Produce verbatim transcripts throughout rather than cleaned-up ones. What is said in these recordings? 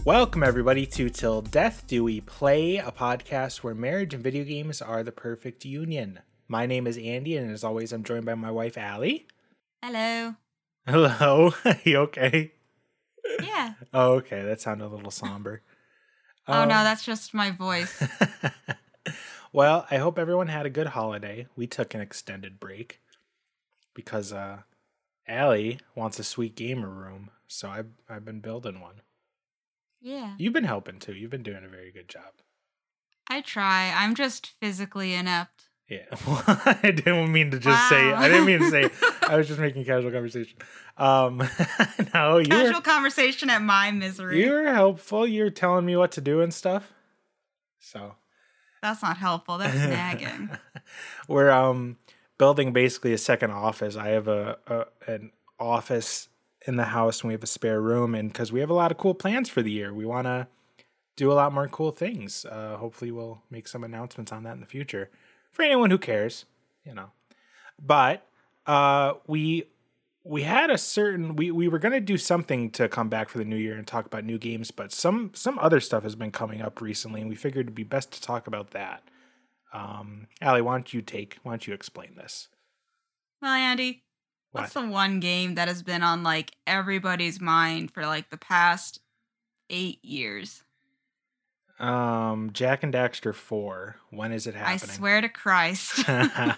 Welcome, everybody, to Till Death Do We Play, a podcast where marriage and video games are the perfect union. My name is Andy, and as always, I'm joined by my wife, Allie. Hello. Hello. You okay? Yeah. Oh, okay. That sounded a little somber. Oh, um, no, that's just my voice. Well, I hope everyone had a good holiday. We took an extended break because uh, Allie wants a sweet gamer room, so I've, I've been building one. Yeah. You've been helping, too. You've been doing a very good job. I try. I'm just physically inept. Yeah. I didn't mean to just Wow. say, I didn't mean to say, I was just making casual conversation. Um, no, you Casual were, conversation at my misery. you were helpful. You were telling me what to do and stuff. So. That's not helpful. That's nagging. We're um building basically a second office. I have a, a an office in the house and we have a spare room, and because we have a lot of cool plans for the year, we want to do a lot more cool things. Uh, hopefully we'll make some announcements on that in the future for anyone who cares, you know. But uh, we we had a certain we, we were gonna do something to come back for the new year and talk about new games, but some some other stuff has been coming up recently, and we figured it'd be best to talk about that. Um, Allie, why don't you take why don't you explain this? Well, Andy, What? what's the one game that has been on like everybody's mind for like the past eight years? Um, Jack and Daxter four. When is it happening? I swear to Christ.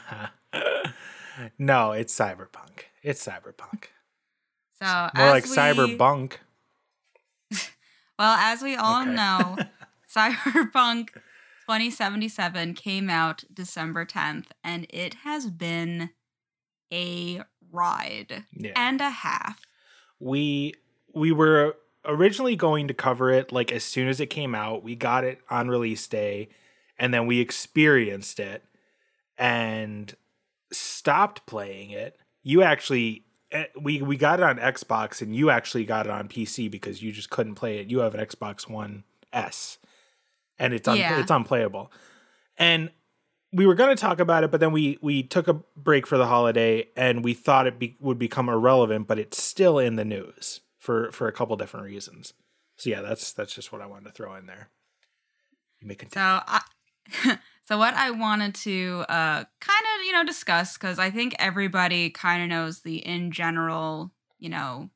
No, it's Cyberpunk. It's Cyberpunk. So More as like we, Cyberbunk. Well, as we all Okay. know, Cyberpunk twenty seventy-seven came out December tenth, and it has been a ride Yeah. and a half. We we were originally going to cover it like as soon as it came out. We got it on release day, and then we experienced it and stopped playing it. You actually we we got it on Xbox, and you actually got it on P C because you just couldn't play it. You have an Xbox One S, and it's un- Yeah. it's unplayable. And we were going to talk about it, but then we we took a break for the holiday, and we thought it be- would become irrelevant, but it's still in the news for for a couple different reasons. So yeah, that's that's just what I wanted to throw in there. You may continue. So, I, so what I wanted to uh, kind of you know discuss, because I think everybody kind of knows the in general you know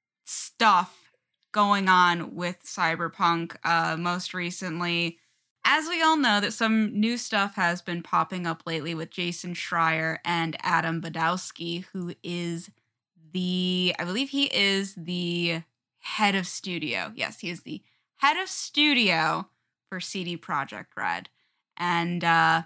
stuff going on with Cyberpunk. Uh, most recently, as we all know, that some new stuff has been popping up lately with Jason Schreier and Adam Badowski, who is the, I believe he is the head of studio. Yes, he is the head of studio for C D Projekt Red. And uh,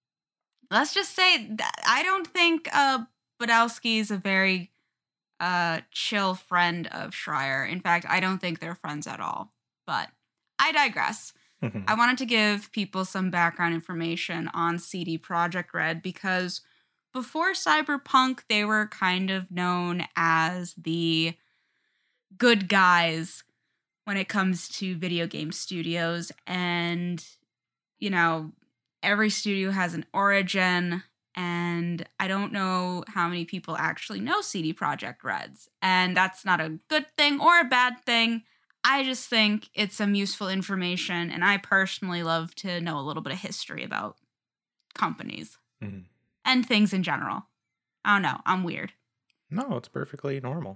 let's just say that I don't think uh, Badowski is a very uh, chill friend of Schreier. In fact, I don't think they're friends at all. But I digress. I wanted to give people some background information on C D Projekt Red because before Cyberpunk, they were kind of known as the good guys when it comes to video game studios. And, you know, every studio has an origin, and I don't know how many people actually know C D Projekt Reds. And that's not a good thing or a bad thing. I just think it's some useful information, and I personally love to know a little bit of history about companies Mm-hmm. and things in general. I don't know. I'm weird. No, it's perfectly normal.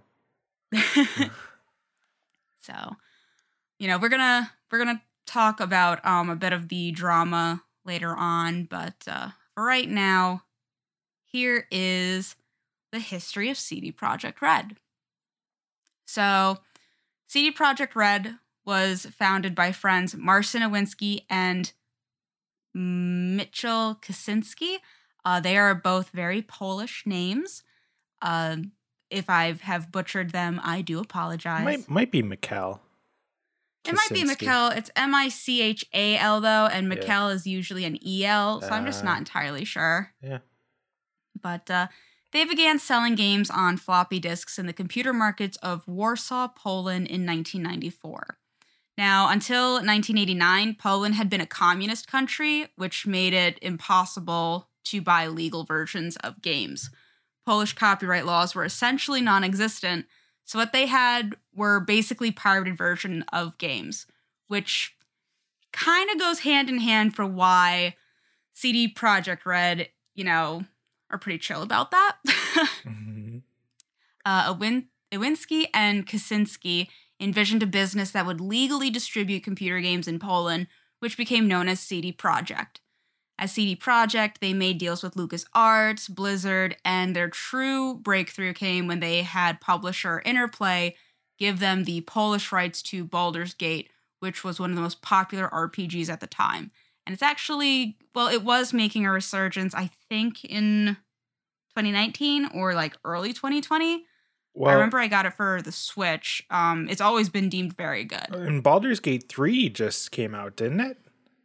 So, you know, we're gonna we're gonna talk about um a bit of the drama later on, but uh, for right now, here is the history of C D Projekt Red. So, C D Projekt Red was founded by friends Marcin Nowinski and Mitchell Kaczynski. Uh, they are both very Polish names. Uh, if I have butchered them, I do apologize. Might might be Mikkel. It might be Kaczynski. Mikkel. It's M I C H A L though, and Yeah. Mikkel is usually an E L, so I'm just Uh, not entirely sure. Yeah. But uh, they began selling games on floppy disks in the computer markets of Warsaw, Poland in nineteen ninety-four. Now, until nineteen eighty-nine, Poland had been a communist country, which made it impossible to buy legal versions of games. Polish copyright laws were essentially non-existent, so what they had were basically pirated versions of games, which kind of goes hand in hand for why C D Projekt Red, you know, are pretty chill about that. Mm-hmm. uh, Iwin- Iwinski and Kaczynski envisioned a business that would legally distribute computer games in Poland, which became known as C D Projekt. As C D Projekt, they made deals with LucasArts, Blizzard, and their true breakthrough came when they had publisher Interplay give them the Polish rights to Baldur's Gate, which was one of the most popular R P Gs at the time. And it's actually, well, it was making a resurgence, I think, in twenty nineteen or like early twenty twenty. Well, I remember I got it for the Switch. Um, it's always been deemed very good. And Baldur's Gate three just came out, didn't it?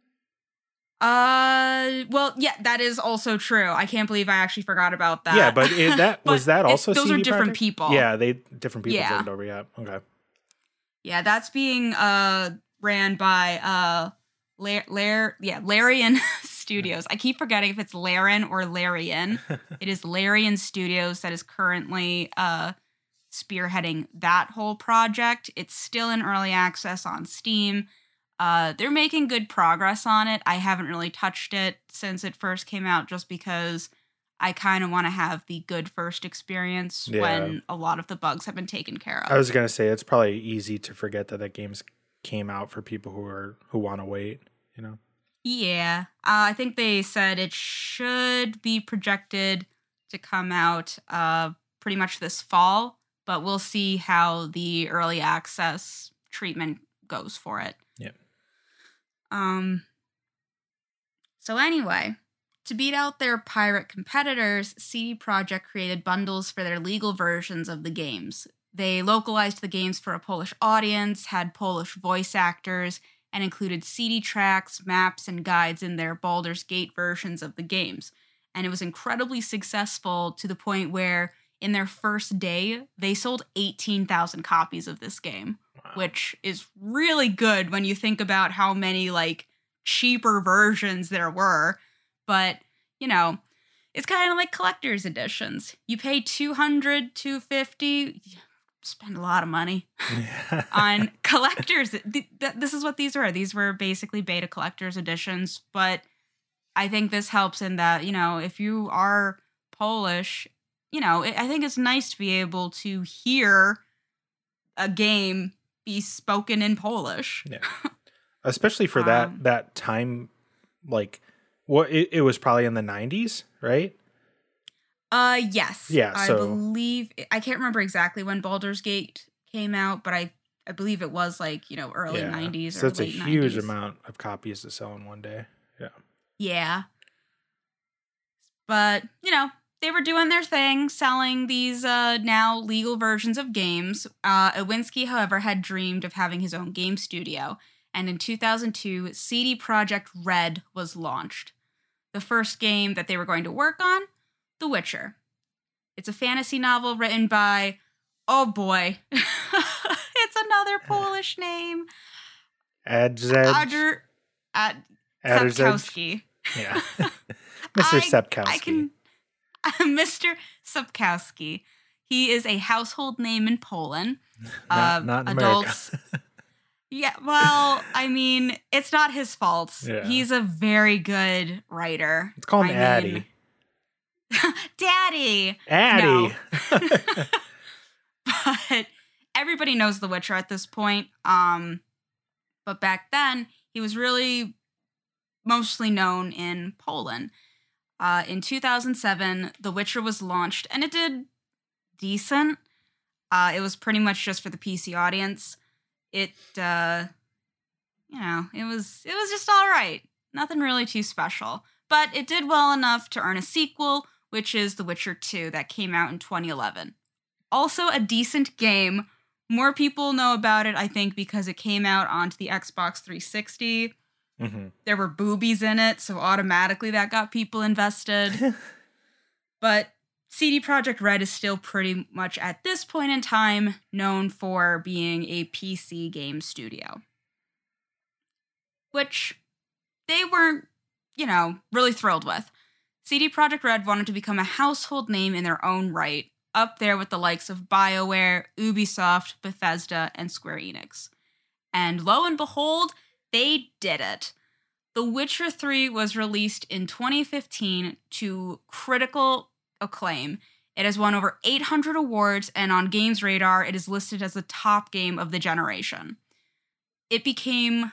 Uh, well, yeah, that is also true. I can't believe I actually forgot about that. Yeah, but it, that But was that it's- also those C D are different Projekt? people. Yeah, they different people Yeah. took it over. Yeah, okay. Yeah, that's being uh ran by uh Lar- Lar- yeah, Larian Studios. I keep forgetting if it's Larian or Larian. It is Larian Studios that is currently uh spearheading that whole project. It's still in early access on Steam. Uh, they're making good progress on it. I haven't really touched it since it first came out just because I kind of want to have the good first experience Yeah. when a lot of the bugs have been taken care of. I was gonna say it's probably easy to forget that that games came out for people who are who want to wait. You know. Yeah. Uh, I think they said it should be projected to come out uh, pretty much this fall, but we'll see how the early access treatment goes for it. Yeah. Um. So anyway, to beat out their pirate competitors, C D Projekt created bundles for their legal versions of the games. They localized the games for a Polish audience, had Polish voice actors, and included C D tracks, maps, and guides in their Baldur's Gate versions of the games. And it was incredibly successful to the point where, in their first day, they sold eighteen thousand copies of this game, Wow. which is really good when you think about how many, like, cheaper versions there were. But, you know, it's kind of like collector's editions. You pay two hundred dollars, two hundred fifty dollars, spend a lot of money on collectors. Th- th- this is what these were. These were basically beta collector's editions, but I think this helps in that, you know, if you are Polish, you know, it, I think it's nice to be able to hear a game be spoken in Polish. Yeah. Especially for that Um, that time, like, what it, it was probably in the nineties, right? Uh, yes. Yeah, I so- believe, I can't remember exactly when Baldur's Gate came out, but I, I believe it was like, you know, early Yeah. nineties So or it's a late huge nineties. amount of copies to sell in one day. Yeah. Yeah. But, you know, they were doing their thing, selling these uh, now legal versions of games. Uh, Iwinski, however, had dreamed of having his own game studio. And in two thousand two, C D Projekt Red was launched. The first game that they were going to work on, The Witcher. It's a fantasy novel written by, oh boy, it's another Polish name. Adzed. Adr, Ad, Adzed. Sapkowski. Yeah. Mister I- Sapkowski. I can, Mister Sapkowski. He is a household name in Poland. not, uh, not in adults- America. Yeah, well, I mean, it's not his fault. Yeah. He's a very good writer. Let's call him I Addy. mean- Daddy. Addy. But everybody knows The Witcher at this point. Um, but back then, he was really mostly known in Poland. Uh, in two thousand seven, The Witcher was launched, and it did decent. Uh, it was pretty much just for the P C audience. It, uh, you know, it was it was just all right. Nothing really too special. But it did well enough to earn a sequel, which is The Witcher two, that came out in twenty eleven. Also a decent game. More people know about it, I think, because it came out onto the Xbox three sixty. hmm There were boobies in it, so automatically that got people invested. But C D Projekt Red is still pretty much at this point in time known for being a P C game studio. Which they weren't, you know, really thrilled with. C D Projekt Red wanted to become a household name in their own right, up there with the likes of BioWare, Ubisoft, Bethesda, and Square Enix. And lo and behold, they did it. The Witcher three was released in twenty fifteen to critical acclaim. It has won over eight hundred awards, and on Games Radar, it is listed as the top game of the generation. It became...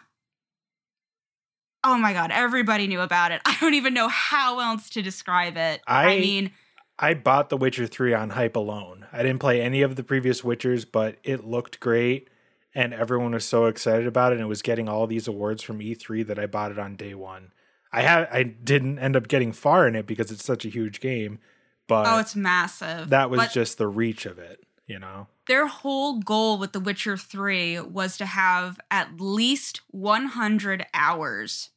Oh my god, everybody knew about it. I don't even know how else to describe it. I, I mean... I bought The Witcher three on hype alone. I didn't play any of the previous Witchers, but it looked great, and everyone was so excited about it, and it was getting all these awards from E three that I bought it on day one. I had I didn't end up getting far in it because it's such a huge game, but oh, it's massive. That was but just the reach of it, you know? Their whole goal with The Witcher three was to have at least one hundred hours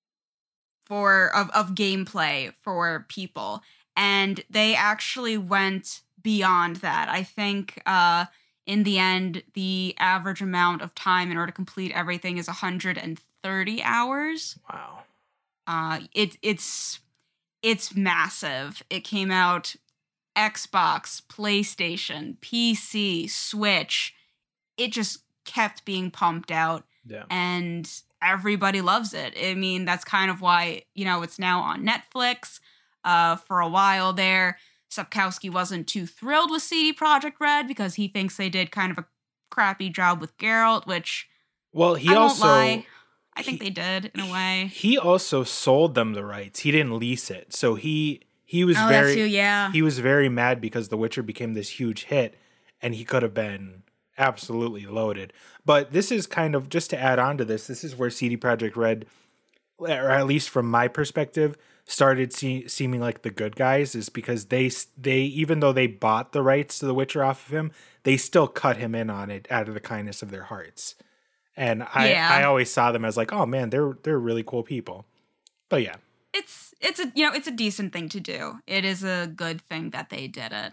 for of, of gameplay for people. And they actually went beyond that. I think uh, in the end, the average amount of time in order to complete everything is one hundred thirty hours. Wow. Uh, it, it's it's massive. It came out Xbox, PlayStation, P C, Switch. It just kept being pumped out. Yeah. And everybody loves it. I mean, that's kind of why, you know, it's now on Netflix. Uh, for a while there, Sapkowski wasn't too thrilled with C D Projekt Red because he thinks they did kind of a crappy job with Geralt, which well, he I won't also lie. I think he, they did in a way. He also sold them the rights. He didn't lease it, so he he was oh, very that's too, yeah. he was very mad because The Witcher became this huge hit, and he could have been absolutely loaded. But this is kind of just to add on to this. This is where C D Projekt Red, or at least from my perspective, started see, seeming like the good guys, is because they they even though they bought the rights to The Witcher off of him, they still cut him in on it out of the kindness of their hearts. And I, yeah. I always saw them as like, oh man, they're they're really cool people. But yeah, it's it's a you know it's a decent thing to do. It is a good thing that they did it.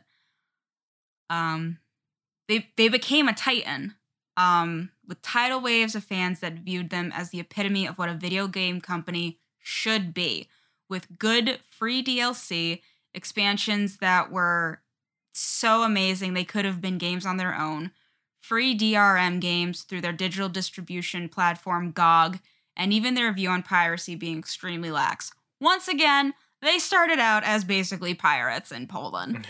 Um, they they became a titan. Um, with tidal waves of fans that viewed them as the epitome of what a video game company should be, with good free D L C, expansions that were so amazing they could have been games on their own, free D R M games through their digital distribution platform G O G, and even their view on piracy being extremely lax. Once again, they started out as basically pirates in Poland.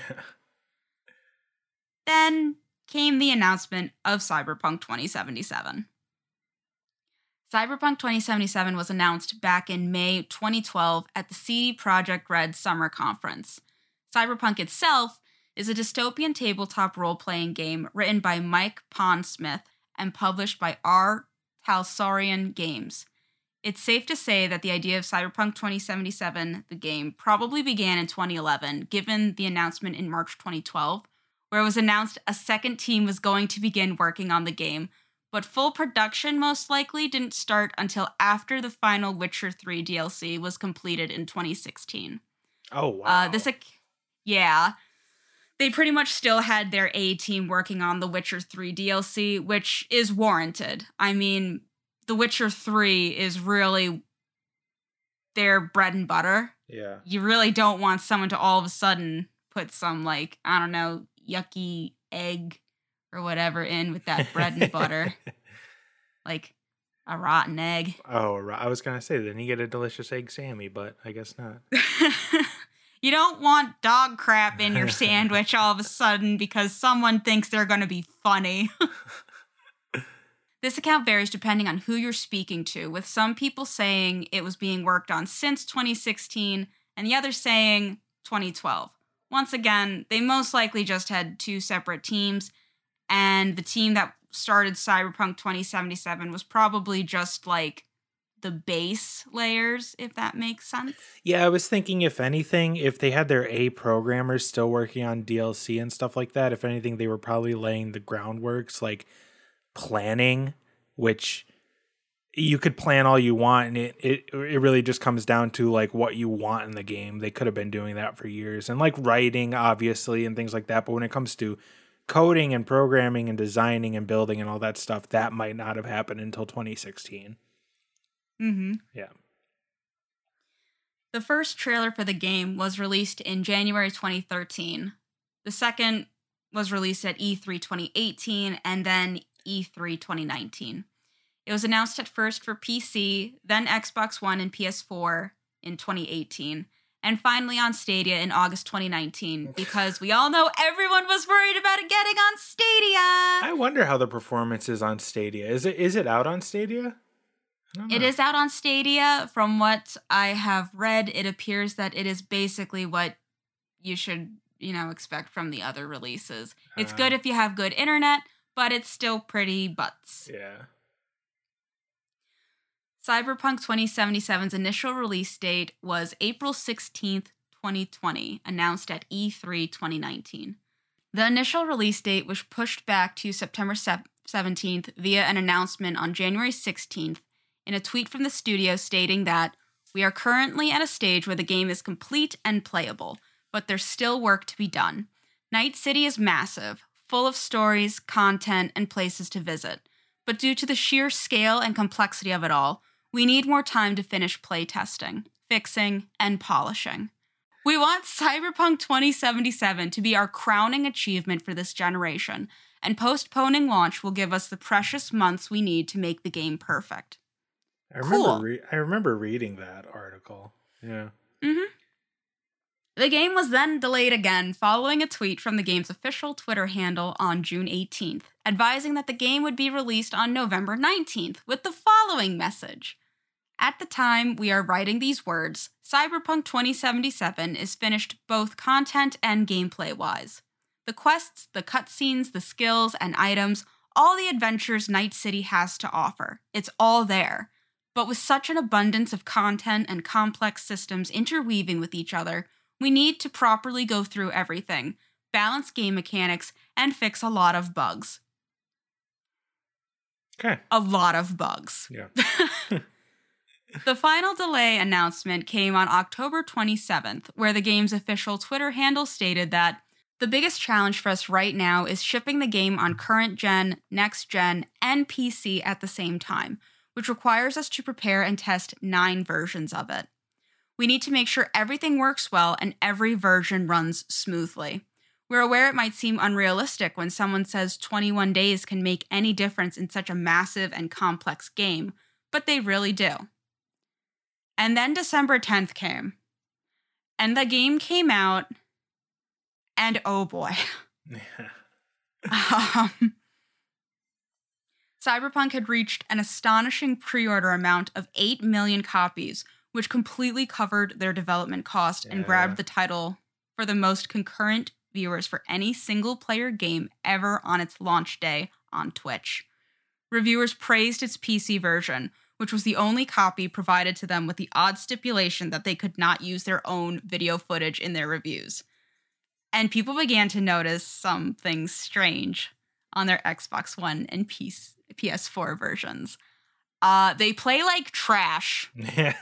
Then came the announcement of Cyberpunk twenty seventy-seven. Cyberpunk twenty seventy-seven was announced back in May twenty twelve at the C D Projekt Red Summer Conference. Cyberpunk itself is a dystopian tabletop role-playing game written by Mike Pondsmith and published by R. Talsorian Games. It's safe to say that the idea of Cyberpunk twenty seventy-seven, the game, probably began in twenty eleven, given the announcement in March twenty twelve, where it was announced a second team was going to begin working on the game, but full production most likely didn't start until after the final Witcher three D L C was completed in twenty sixteen. Oh, wow. Uh, this, yeah. They pretty much still had their A team working on the Witcher three D L C, which is warranted. I mean, The Witcher three is really their bread and butter. Yeah. You really don't want someone to all of a sudden put some, like, I don't know, yucky egg or whatever in with that bread and butter. Like a rotten egg. Oh, I was going to say, then you get a delicious egg Sammy, but I guess not. You don't want dog crap in your sandwich all of a sudden because someone thinks they're going to be funny. This account varies depending on who you're speaking to, with some people saying it was being worked on since twenty sixteen and the others saying twenty twelve. Once again, they most likely just had two separate teams, and the team that started Cyberpunk twenty seventy-seven was probably just like the base layers, if that makes sense. Yeah, I was thinking, if anything, if they had their A programmers still working on D L C and stuff like that, if anything, they were probably laying the groundworks, like planning, which you could plan all you want, and it, it it really just comes down to like what you want in the game. They could have been doing that for years, and like writing, obviously, and things like that. But when it comes to coding and programming and designing and building and all that stuff, that might not have happened until twenty sixteen. Mm-hmm. Yeah. The first trailer for the game was released in January twenty thirteen. The second was released at E three twenty eighteen and then E three twenty nineteen. It was announced at first for P C, then Xbox One and P S four in twenty eighteen, and finally on Stadia in August twenty nineteen, because we all know everyone was worried about it getting on Stadia. I wonder how the performance is on Stadia. Is it is it out on Stadia? I don't know. It is out on Stadia. From what I have read, it appears that it is basically what you should, you know, expect from the other releases. It's uh, good if you have good internet, but it's still pretty butts. Yeah. Cyberpunk twenty seventy-seven's initial release date was April sixteenth, twenty twenty, announced at E three twenty nineteen. The initial release date was pushed back to September seventeenth via an announcement on January sixteenth in a tweet from the studio stating that we are currently at a stage where the game is complete and playable, but there's still work to be done. Night City is massive, full of stories, content, and places to visit, but due to the sheer scale and complexity of it all, we need more time to finish playtesting, fixing, and polishing. We want Cyberpunk twenty seventy-seven to be our crowning achievement for this generation, and postponing launch will give us the precious months we need to make the game perfect. I remember Cool. re- I remember reading that article. Yeah. Mm-hmm. The game was then delayed again following a tweet from the game's official Twitter handle on June eighteenth, advising that the game would be released on November nineteenth with the following message. At the time we are writing these words, Cyberpunk twenty seventy-seven is finished both content and gameplay-wise. The quests, the cutscenes, the skills, and items, all the adventures Night City has to offer. It's all there. But with such an abundance of content and complex systems interweaving with each other, we need to properly go through everything, balance game mechanics, and fix a lot of bugs. Okay. A lot of bugs. Yeah. The final delay announcement came on October twenty-seventh, where the game's official Twitter handle stated that the biggest challenge for us right now is shipping the game on current gen, next gen, and P C at the same time, which requires us to prepare and test nine versions of it. We need to make sure everything works well and every version runs smoothly. We're aware it might seem unrealistic when someone says twenty-one days can make any difference in such a massive and complex game, but they really do. And then December tenth came, and the game came out, and oh boy. um, Cyberpunk had reached an astonishing pre-order amount of eight million copies, which completely covered their development cost and Yeah. grabbed the title for the most concurrent viewers for any single-player game ever on its launch day on Twitch. Reviewers praised its P C version, which was the only copy provided to them with the odd stipulation that they could not use their own video footage in their reviews. And people began to notice some things strange on their Xbox One and P S four versions. Uh, they play like trash.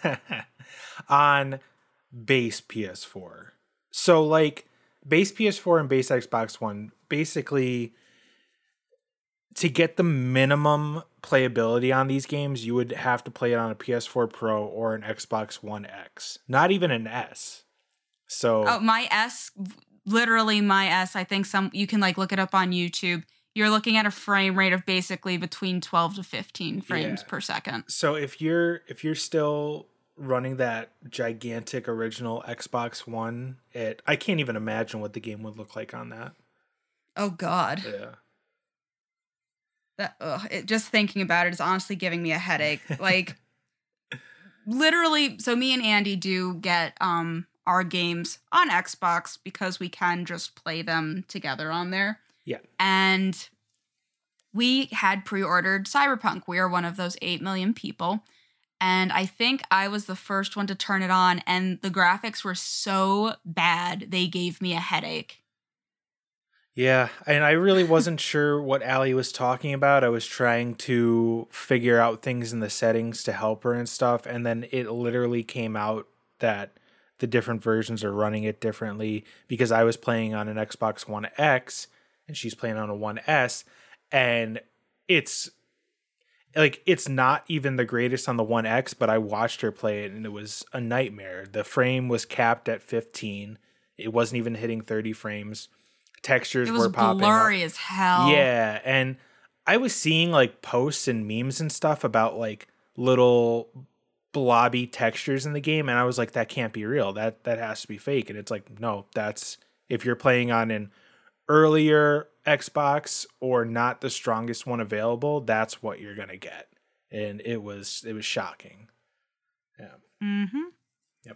On base P S four. So like base P S four and base Xbox One, basically to get the minimum playability on these games, you would have to play it on a P S four Pro or an Xbox One X. Not even an S. So Oh, my S, literally my S, I think some you can like look it up on YouTube. You're looking at a frame rate of basically between twelve to fifteen frames Yeah. per second. So if you're if you're still running that gigantic original Xbox One, it I can't even imagine what the game would look like on that. Oh God. Yeah. That, ugh, it, just thinking about it is honestly giving me a headache. Like, literally, so me and Andy do get um our games on Xbox because we can just play them together on there. Yeah. And we had pre-ordered Cyberpunk. We are one of those eight million people. And I think I was the first one to turn it on, and the graphics were so bad, they gave me a headache. Yeah, and I really wasn't sure what Allie was talking about. I was trying to figure out things in the settings to help her and stuff, and then it literally came out that the different versions are running it differently because I was playing on an Xbox One X and she's playing on a One S, and it's like it's not even the greatest on the One X, but I watched her play it and it was a nightmare. The frame was capped at fifteen. It wasn't even hitting thirty frames. Textures It was were popping blurry up. as hell. Yeah, and I was seeing like posts and memes and stuff about like little blobby textures in the game, and I was like, that can't be real. That that has to be fake. And it's like, no, that's if you're playing on an earlier Xbox or not the strongest one available, that's what you're gonna get. And it was it was shocking. Yeah. Mm-hmm. Yep.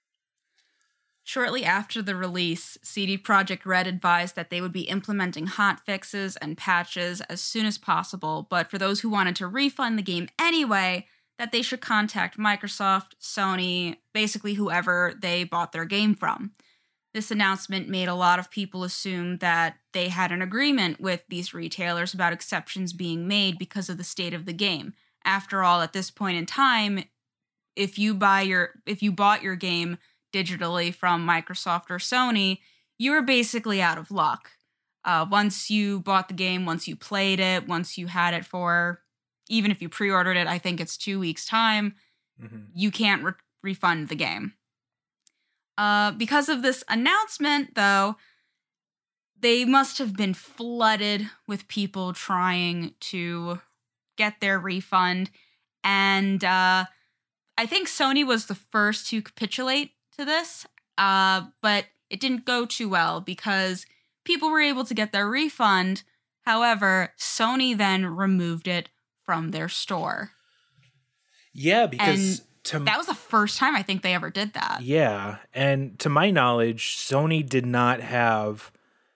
Shortly after the release, C D Projekt Red advised that they would be implementing hotfixes and patches as soon as possible, but for those who wanted to refund the game anyway, that they should contact Microsoft, Sony, basically whoever they bought their game from. This announcement made a lot of people assume that they had an agreement with these retailers about exceptions being made because of the state of the game. After all, at this point in time, if you buy your if you bought your game digitally from Microsoft or Sony, you were basically out of luck. Uh, once you bought the game, once you played it, once you had it for, even if you pre-ordered it, I think it's two weeks' time, mm-hmm. you can't re- refund the game. Uh, because of this announcement, though, they must have been flooded with people trying to get their refund. And uh, I think Sony was the first to capitulate to this, uh, but it didn't go too well because people were able to get their refund. However, Sony then removed it from their store. Yeah, because... And to, that was the first time I think they ever did that. Yeah, and to my knowledge, Sony did not have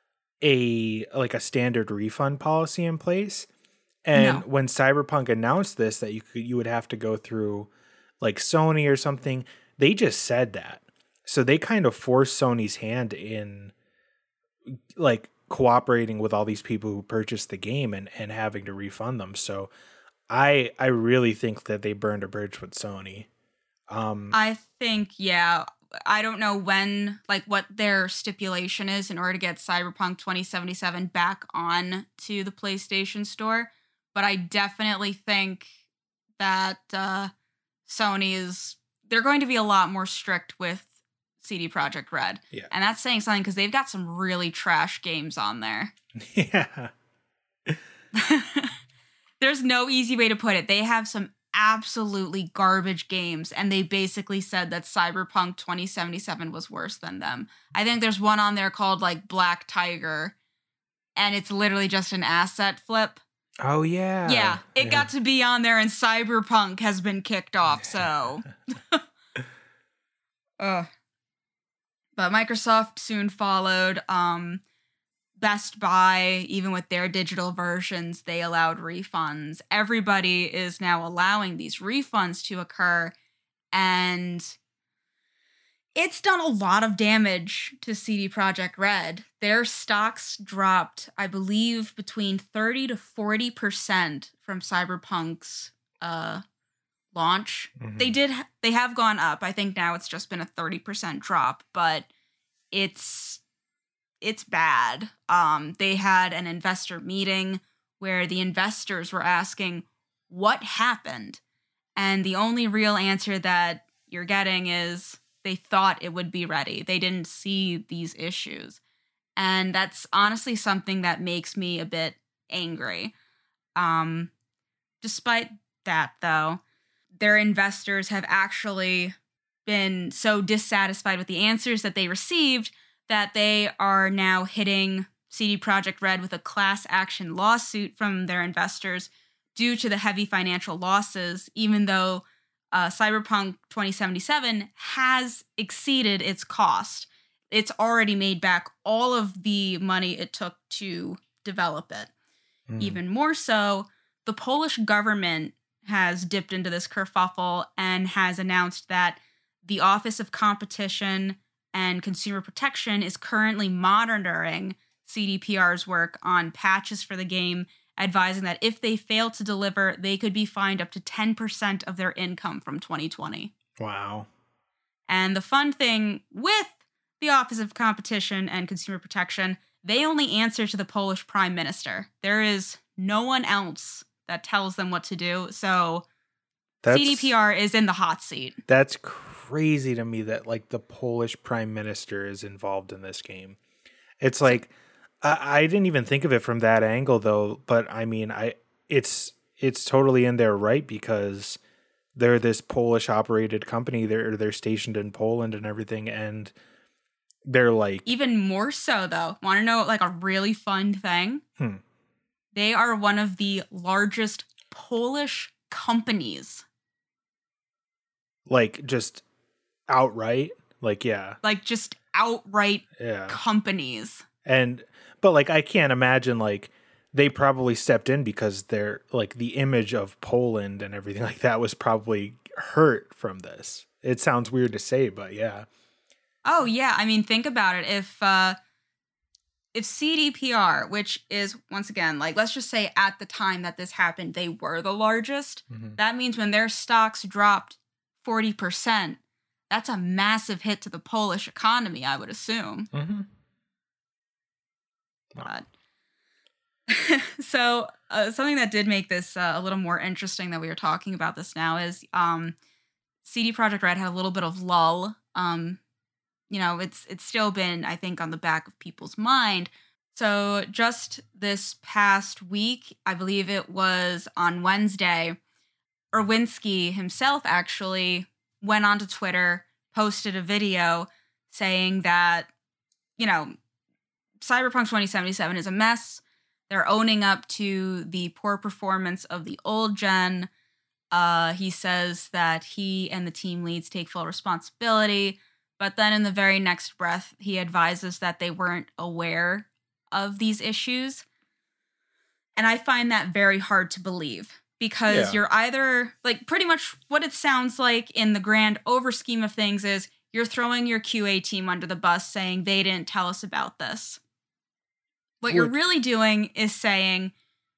a like a standard refund policy in place. And no. when Cyberpunk announced this, that you could you would have to go through like Sony or something, they just said that. So they kind of forced Sony's hand in like cooperating with all these people who purchased the game and, and having to refund them. So I I really think that they burned a bridge with Sony. Um, I think, yeah, I don't know when, like what their stipulation is in order to get Cyberpunk twenty seventy-seven back on to the PlayStation Store. But I definitely think that uh, Sony is, they're going to be a lot more strict with C D Projekt Red. Yeah. And that's saying something because they've got some really trash games on there. Yeah. There's no easy way to put it. They have some absolutely garbage games, and they basically said that Cyberpunk twenty seventy-seven was worse than them. I think there's one on there called like Black Tiger, and it's literally just an asset flip. Oh, yeah. Yeah, it yeah. got to be on there, and Cyberpunk has been kicked off, so... Ugh. But Microsoft soon followed. Um, Best Buy, even with their digital versions, they allowed refunds. Everybody is now allowing these refunds to occur, and it's done a lot of damage to C D Projekt Red. Their stocks dropped, I believe, between thirty to forty percent from Cyberpunk's uh, launch. Mm-hmm. They did, they have gone up. I think now it's just been a thirty percent drop, but it's it's bad. Um, they had an investor meeting where the investors were asking what happened, and the only real answer that you're getting is they thought it would be ready. They didn't see these issues. And that's honestly something that makes me a bit angry. Um, despite that, though, their investors have actually been so dissatisfied with the answers that they received that they are now hitting C D Projekt Red with a class action lawsuit from their investors due to the heavy financial losses, even though uh, Cyberpunk twenty seventy-seven has exceeded its cost. It's already made back all of the money it took to develop it. Mm. Even more so, the Polish government has dipped into this kerfuffle and has announced that the Office of Competition and Consumer Protection is currently monitoring C D P R's work on patches for the game, advising that if they fail to deliver, they could be fined up to ten percent of their income from twenty twenty. Wow. And the fun thing with the Office of Competition and Consumer Protection, they only answer to the Polish Prime Minister. There is no one else that tells them what to do, so that's, C D P R is in the hot seat. That's crazy to me that, like, the Polish Prime Minister is involved in this game. It's like... I didn't even think of it from that angle, though. But I mean, I it's it's totally in their right because they're this Polish operated company. They're they're stationed in Poland and everything, and they're like even more so though. Want to know like a really fun thing? Hmm. They are one of the largest Polish companies. Like just outright, like yeah, like just outright yeah, companies. And but like I can't imagine like they probably stepped in because they're like the image of Poland and everything like that was probably hurt from this. It sounds weird to say, but yeah. Oh yeah, I mean think about it. If uh if C D P R, which is once again, like let's just say at the time that this happened, they were the largest, mm-hmm. that means when their stocks dropped forty percent, that's a massive hit to the Polish economy, I would assume. Mm-hmm. But so uh, something that did make this uh, a little more interesting that we were talking about this now is um, C D Projekt Red had a little bit of lull. Um, you know, it's it's still been, I think, on the back of people's mind. So just this past week, I believe it was on Wednesday, Urwinski himself actually went onto Twitter, posted a video saying that, you know, Cyberpunk twenty seventy-seven is a mess. They're owning up to the poor performance of the old gen. Uh, he says that he and the team leads take full responsibility, but then in the very next breath, he advises that they weren't aware of these issues. And I find that very hard to believe because yeah. you're either, like, pretty much what it sounds like in the grand over scheme of things is you're throwing your Q A team under the bus saying they didn't tell us about this. What you're really doing is saying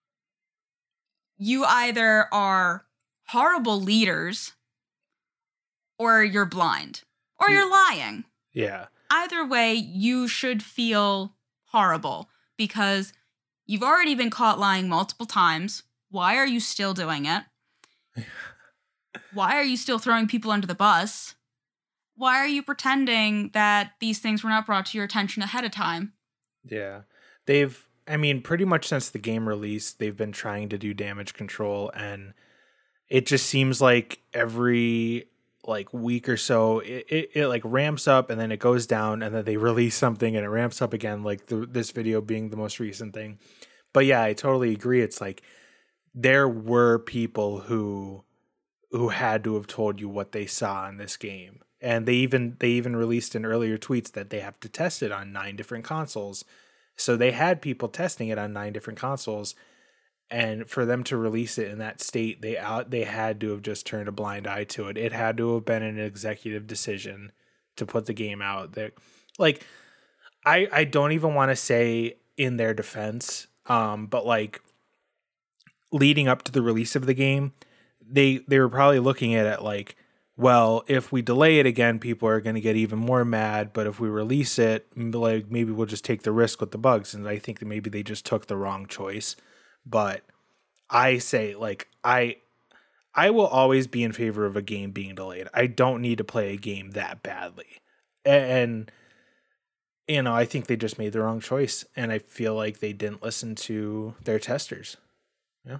you either are horrible leaders or you're blind or you're lying. Yeah. Either way, you should feel horrible because you've already been caught lying multiple times. Why are you still doing it? Why are you still throwing people under the bus? Why are you pretending that these things were not brought to your attention ahead of time? Yeah. They've, I mean, pretty much since the game release, they've been trying to do damage control, and it just seems like every like week or so, it, it, it like ramps up and then it goes down, and then they release something and it ramps up again, like the, this video being the most recent thing. But yeah, I totally agree. It's like there were people who who had to have told you what they saw in this game. And they even they even released in earlier tweets that they have to test it on nine different consoles. So they had people testing it on nine different consoles, and for them to release it in that state, they out they had to have just turned a blind eye to it. It had to have been an executive decision to put the game out there. Like, I I don't even want to say in their defense, um, but like leading up to the release of the game, they they were probably looking at it like, well, if we delay it again, people are going to get even more mad. But if we release it, like maybe we'll just take the risk with the bugs. And I think that maybe they just took the wrong choice. But I say, like, I I will always be in favor of a game being delayed. I don't need to play a game that badly. And, you know, I think they just made the wrong choice. And I feel like they didn't listen to their testers. Yeah.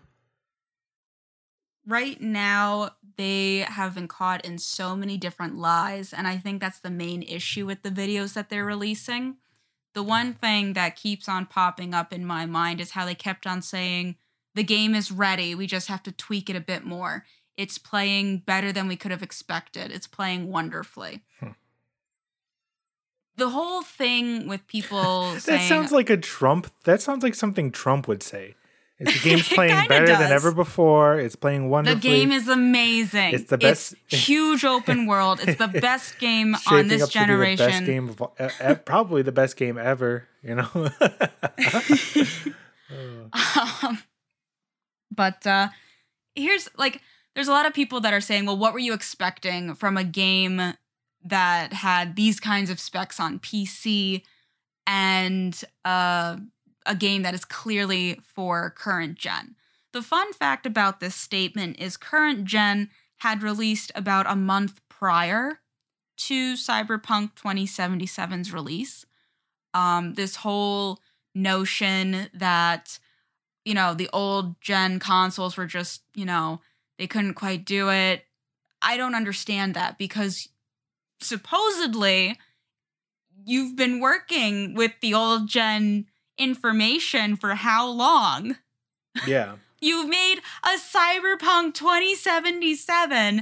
Right now, they have been caught in so many different lies, and I think that's the main issue with the videos that they're releasing. The one thing that keeps on popping up in my mind is how they kept on saying, the game is ready, we just have to tweak it a bit more. It's playing better than we could have expected. It's playing wonderfully. Hmm. The whole thing with people that saying... That sounds like a Trump... That sounds like something Trump would say. The game's playing better does. than ever before. It's playing wonderfully. The game is amazing. It's the best. It's huge open world. It's the best game on this up generation. To be the best game of, uh, uh, probably the best game ever. You know. um, but uh, here's like, there's a lot of people that are saying, well, what were you expecting from a game that had these kinds of specs on P C and uh. a game that is clearly for current gen. The fun fact about this statement is current gen had released about a month prior to Cyberpunk twenty seventy-seven's release. Um, this whole notion that you know, the old gen consoles were just, you know, they couldn't quite do it. I don't understand that because supposedly you've been working with the old gen information for how long? Yeah. You've made a Cyberpunk twenty seventy-seven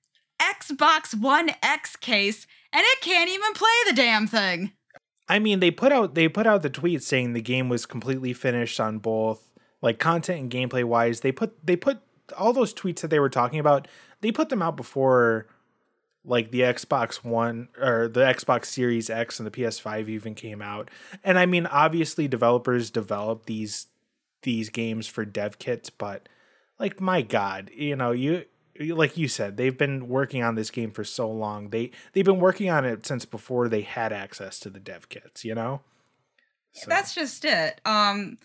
Xbox One X case and it can't even play the damn thing. I mean, they put out they put out the tweet saying the game was completely finished on both like content and gameplay wise. They put they put all those tweets that they were talking about, they put them out before like the Xbox One or the Xbox Series X and the P S five even came out. And I mean, obviously developers develop these these games for dev kits, but like, my God, you know, you like you said, they've been working on this game for so long. They they've been working on it since before they had access to the dev kits, you know? So. That's just it. Um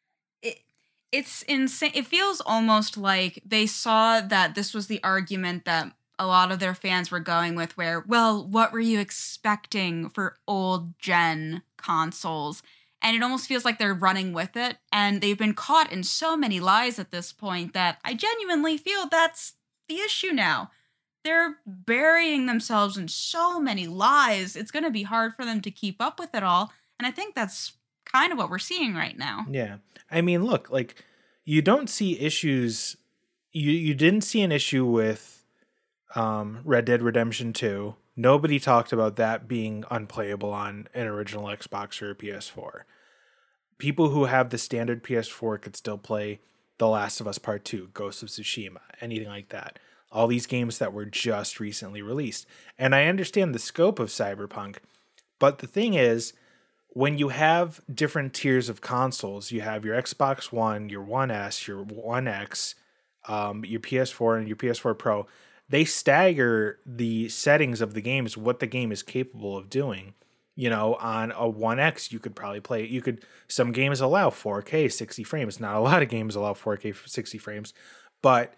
it it's insane. It feels almost like they saw that this was the argument that a lot of their fans were going with where, well, what were you expecting for old gen consoles? And it almost feels like they're running with it. And they've been caught in so many lies at this point that I genuinely feel that's the issue now. They're burying themselves in so many lies. It's going to be hard for them to keep up with it all. And I think that's kind of what we're seeing right now. Yeah. I mean, look, like, you don't see issues. You, you didn't see an issue with um, Red Dead Redemption two. Nobody talked about that being unplayable on an original Xbox or a P S four. People who have the standard P S four could still play The Last of Us Part two, Ghost of Tsushima, anything like that. All these games that were just recently released. And I understand the scope of Cyberpunk, but the thing is, when you have different tiers of consoles, you have your Xbox One, your One S, your One X, um, your P S four, and your P S four Pro, they stagger the settings of the games, what the game is capable of doing. You know, on a One X, you could probably play, you could, some games allow four K, sixty frames. Not a lot of games allow four K, sixty frames. But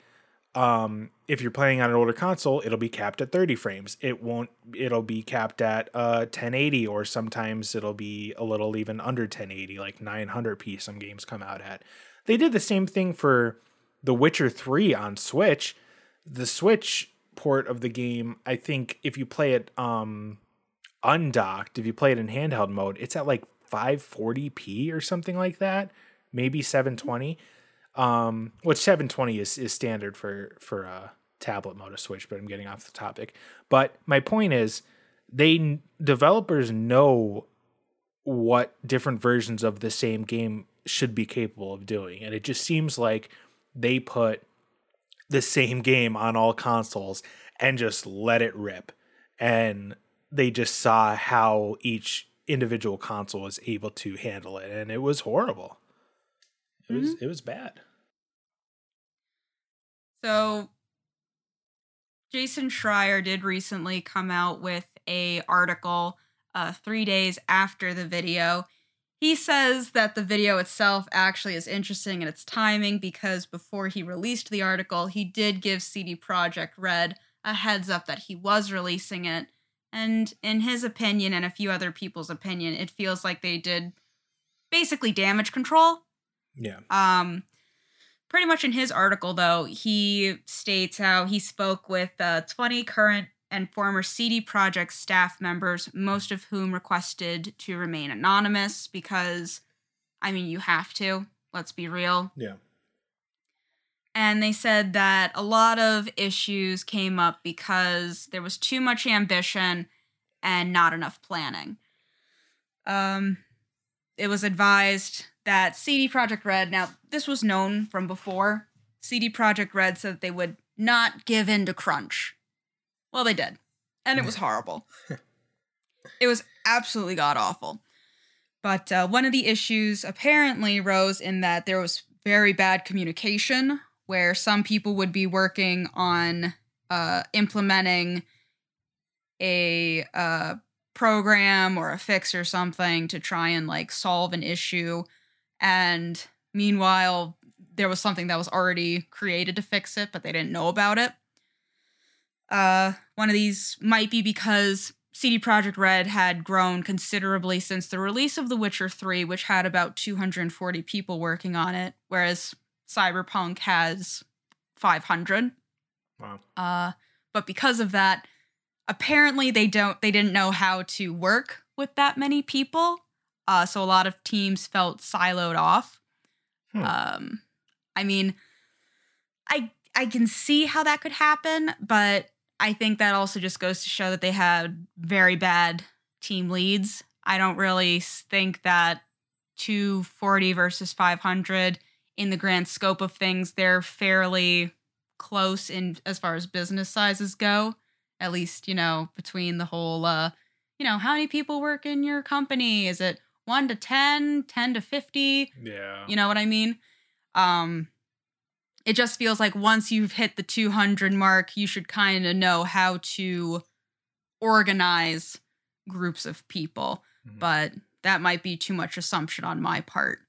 um, if you're playing on an older console, it'll be capped at thirty frames. It won't, it'll be capped at uh, ten eighty, or sometimes it'll be a little even under ten eighty, like nine hundred p some games come out at. They did the same thing for The Witcher three on Switch. The Switch port of the game, I think if you play it um, undocked, if you play it in handheld mode, it's at like five forty p or something like that, maybe seven twenty. Um, which seven twenty is, is standard for for uh, tablet mode of Switch, but I'm getting off the topic. But my point is, they developers know what different versions of the same game should be capable of doing, and it just seems like they put the same game on all consoles and just let it rip. And they just saw how each individual console was able to handle it. And it was horrible. It mm-hmm. was, it was bad. So Jason Schreier did recently come out with a article uh, three days after the video. He says that the video itself actually is interesting in its timing because before he released the article, he did give C D Projekt Red a heads up that he was releasing it. And in his opinion, and a few other people's opinion, it feels like they did basically damage control. Yeah. Um, pretty much in his article, though, he states how he spoke with uh, twenty current and former C D Projekt staff members, most of whom requested to remain anonymous because, I mean, you have to. Let's be real. Yeah. And they said that a lot of issues came up because there was too much ambition and not enough planning. Um, it was advised that C D Projekt Red, now this was known from before, C D Projekt Red said that they would not give in to crunch. Well, they did. And it was horrible. It was absolutely god-awful. But uh, one of the issues apparently rose in that there was very bad communication, where some people would be working on uh, implementing a uh, program or a fix or something to try and, like, solve an issue. And meanwhile, there was something that was already created to fix it, but they didn't know about it. Uh, one of these might be because C D Projekt Red had grown considerably since the release of The Witcher three, which had about two hundred forty people working on it, whereas Cyberpunk has five hundred. Wow. Uh, but because of that, apparently they don't they didn't know how to work with that many people. Uh, so a lot of teams felt siloed off. Hmm. Um, I mean, I I can see how that could happen, but I think that also just goes to show that they had very bad team leads. I don't really think that two forty versus five hundred, in the grand scope of things, they're fairly close in as far as business sizes go. At least, you know, between the whole, uh, you know, how many people work in your company? Is it one to ten, ten to fifty? Yeah. You know what I mean? Um, it just feels like once you've hit the two hundred mark, you should kind of know how to organize groups of people. Mm-hmm. But that might be too much assumption on my part.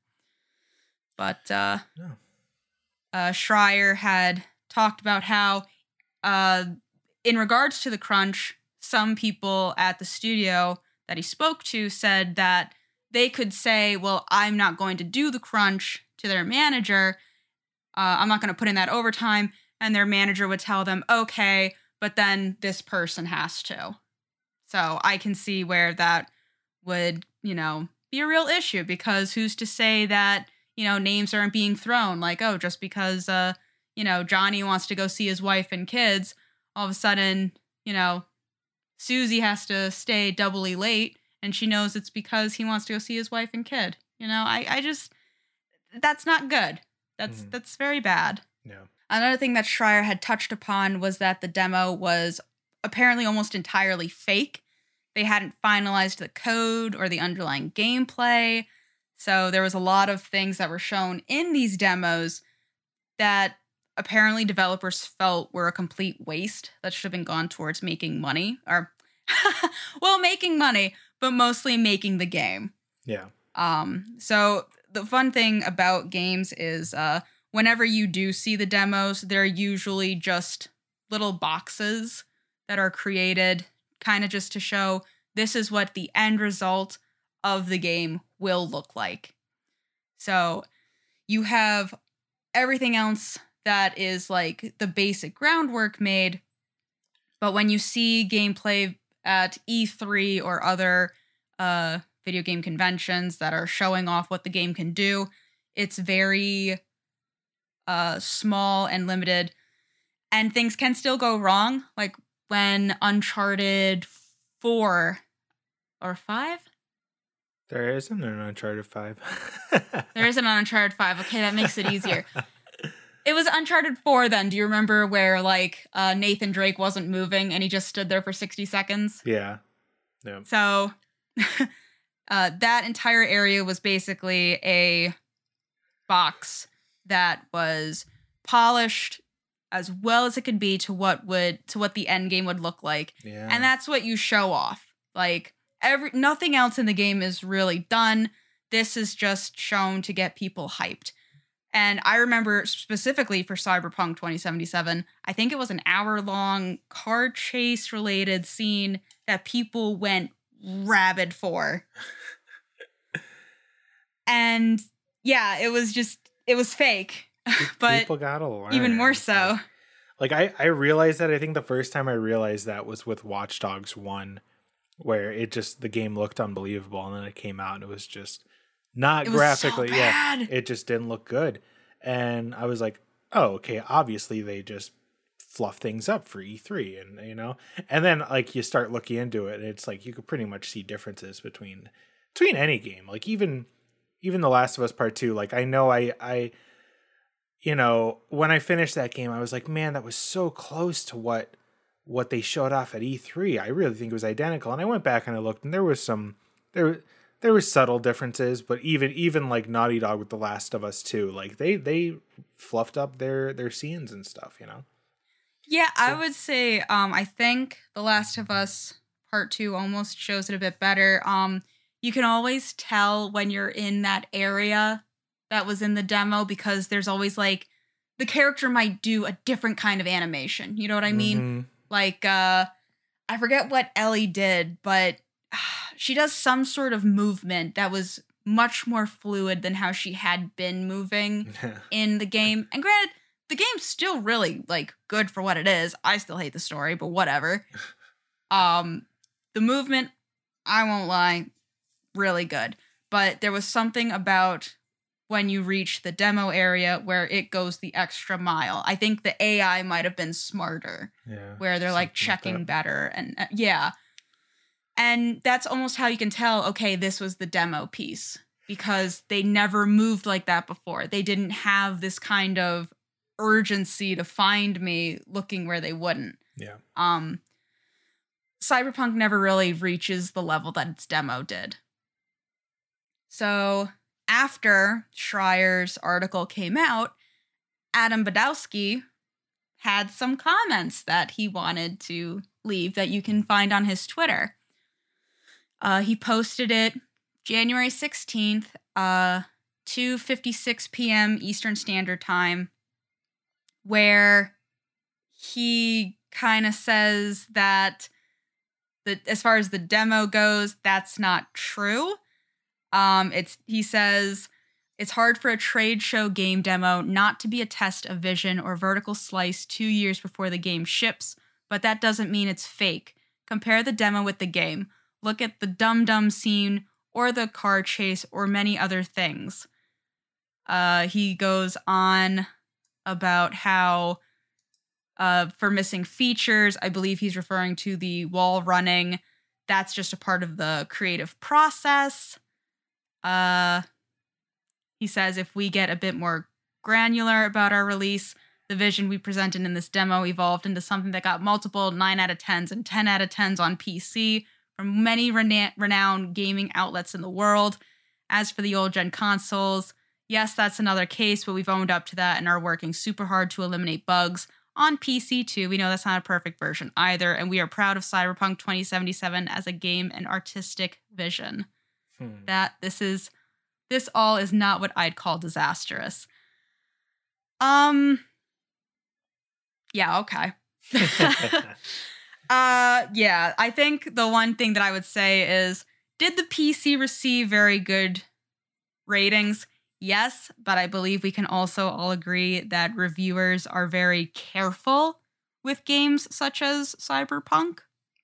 But uh, no. uh, Schreier had talked about how, uh, in regards to the crunch, some people at the studio that he spoke to said that they could say, well, I'm not going to do the crunch to their manager. Uh, I'm not going to put in that overtime. And their manager would tell them, okay, but then this person has to. So I can see where that would, you know, be a real issue, because who's to say that, you know, names aren't being thrown, like, oh, just because, uh, you know, Johnny wants to go see his wife and kids, all of a sudden, you know, Susie has to stay doubly late, and she knows it's because he wants to go see his wife and kid. You know, I, I just, that's not good. That's, mm. that's very bad. Yeah. Another thing that Schreier had touched upon was that the demo was apparently almost entirely fake. They hadn't finalized the code or the underlying gameplay. So there was a lot of things that were shown in these demos that apparently developers felt were a complete waste that should have been gone towards making money. Or, well, making money, but mostly making the game. Yeah. Um. So the fun thing about games is uh, whenever you do see the demos, they're usually just little boxes that are created kind of just to show this is what the end result of the game will look like. So you have everything else that is like the basic groundwork made, but when you see gameplay at E three or other uh, video game conventions that are showing off what the game can do, it's very uh, small and limited, and things can still go wrong. Like when Uncharted four or five? There isn't an Uncharted five. There isn't an Uncharted five. Okay, that makes it easier. It was Uncharted four then. Do you remember where, like, uh, Nathan Drake wasn't moving and he just stood there for sixty seconds? Yeah. Yeah. So, uh, that entire area was basically a box that was polished as well as it could be to what would to what the end game would look like. Yeah. And that's what you show off. Like, every nothing else in the game is really done. This is just shown to get people hyped. And I remember specifically for Cyberpunk twenty seventy-seven, I think it was an hour-long car chase-related scene that people went rabid for. And yeah, it was just, it was fake. But people gotta learn. Even more so. Like, I, I realized that, I think the first time I realized that was with Watch Dogs one, where it just, the game looked unbelievable, and then it came out and it was just not it was graphically. So bad. Yeah, it just didn't look good. And I was like, oh, okay, obviously they just fluff things up for E three, and, you know, and then like you start looking into it, and it's like you could pretty much see differences between between any game. Like even even The Last of Us Part Two. Like I know I I you know, when I finished that game, I was like, man, that was so close to what what they showed off at E three. I really think it was identical. And I went back and I looked, and there was some there there were subtle differences, but even even like Naughty Dog with The Last of Us two, like they they fluffed up their their scenes and stuff, you know. Yeah, so. I would say um I think The Last of Us Part two almost shows it a bit better. Um you can always tell when you're in that area that was in the demo, because there's always like the character might do a different kind of animation. You know what I mean? Mm-hmm. Like uh I forget what Ellie did, but she does some sort of movement that was much more fluid than how she had been moving in the game. And granted, the game's still really, like, good for what it is. I still hate the story, but whatever. Um, the movement, I won't lie, really good. But there was something about when you reach the demo area where it goes the extra mile. I think the A I might have been smarter. Yeah. Where they're, like, checking like better. And, uh, yeah. And that's almost how you can tell, okay, this was the demo piece. Because they never moved like that before. They didn't have this kind of urgency to find me looking where they wouldn't. Yeah. Um, Cyberpunk never really reaches the level that its demo did. So after Schreier's article came out, Adam Badowski had some comments that he wanted to leave that you can find on his Twitter. Uh, he posted it January sixteenth, uh, two fifty-six p.m. Eastern Standard Time, where he kind of says that the, as far as the demo goes, that's not true. Um, it's he says, it's hard for a trade show game demo not to be a test of vision or vertical slice two years before the game ships, but that doesn't mean it's fake. Compare the demo with the game. Look at the dum-dum scene or the car chase or many other things. Uh, he goes on about how uh, for missing features, I believe he's referring to the wall running. That's just a part of the creative process. Uh, he says if we get a bit more granular about our release, the vision we presented in this demo evolved into something that got multiple nine out of tens and ten out of tens on P C from many rena- renowned gaming outlets in the world. As for the old gen consoles, yes, that's another case, but we've owned up to that and are working super hard to eliminate bugs. On P C too, we know that's not a perfect version either, and we are proud of Cyberpunk twenty seventy-seven as a game and artistic vision. Hmm. That this is, this all is not what I'd call disastrous. Um, yeah, okay. uh, yeah, I think the one thing that I would say is, did the P C receive very good ratings? Yes, but I believe we can also all agree that reviewers are very careful with games such as Cyberpunk.